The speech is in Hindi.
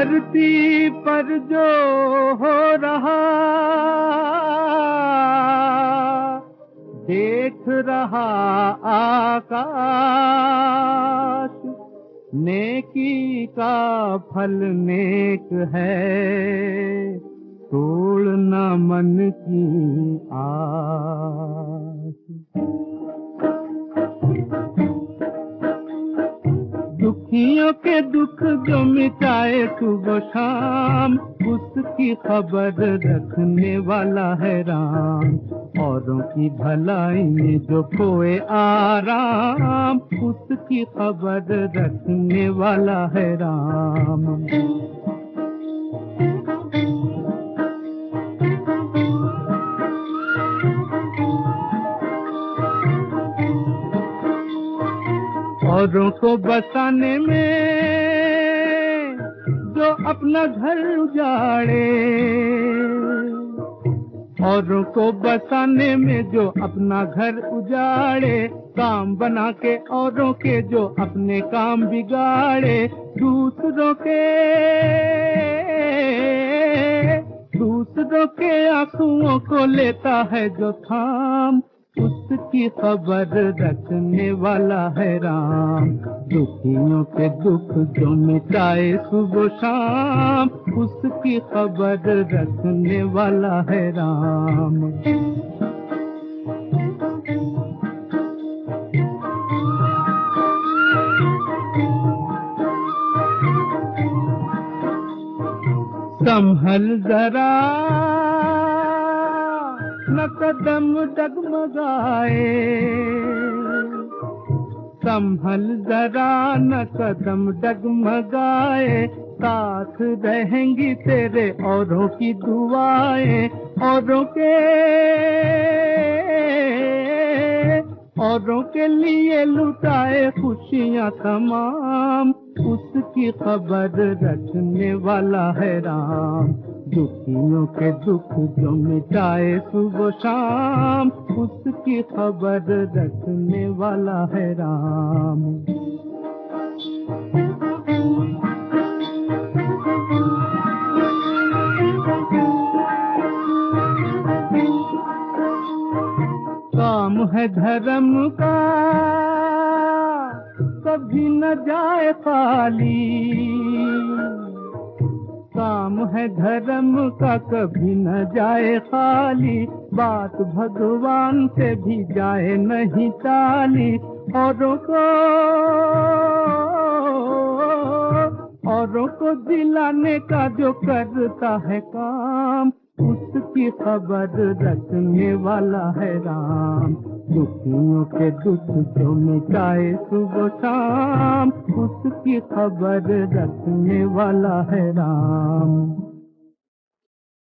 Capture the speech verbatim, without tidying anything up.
धरती पर जो हो रहा देख रहा आकाश, नेकी का फल नेक है, तोड़ना मन की आस। दुखियों के दुख जो मिटाए सुबह शाम, उसकी खबर रखने वाला है राम। औरों की भलाई में जो खोए आराम, उसकी खबर रखने वाला है राम। औरों को बसाने में जो अपना घर उजाड़े, औरों को बसाने में जो अपना घर उजाड़े, काम बना के औरों के जो अपने काम बिगाड़े, दूसरों के दूसरों के आंसुओं को लेता है जो थाम, उसकी खबर रखने वाला है राम। दुखियों के दुख जो मिटाए सुबह शाम, उसकी खबर रखने वाला है राम। संभल जरा न कदम डगमगाए, संभल जरा न कदम डगमगाए, साथ रहेंगी तेरे औरों की दुआएं। औरों के औरों के लिए लुटाए खुशियां तमाम, उसकी खबर रखने वाला है राम। दुखियों के दुख जो मिटाए सुबह शाम, उसकी खबर रखने वाला है राम। काम है धर्म का कभी न जाए खाली, काम है धर्म का कभी न जाए खाली, बात भगवान से भी जाए नहीं टाली। औरों को औरों को दिलाने का जो करता है काम, उसकी खबर रखने वाला है राम। दुखियों के दुख जो मिटाए सुबह शाम, उसकी खबर रखने वाला है राम।